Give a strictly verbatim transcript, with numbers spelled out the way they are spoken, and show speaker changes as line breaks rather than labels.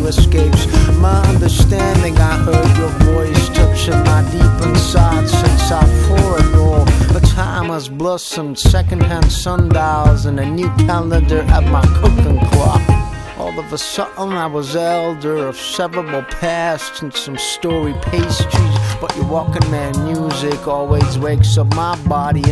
escapes my understanding. I heard your voice touching my deep inside since I foreknow the time has blossomed. Secondhand sundials and a new calendar at my cooking clock. All of a sudden I was elder of several pasts and some story pastries. But your walking man music always wakes up my body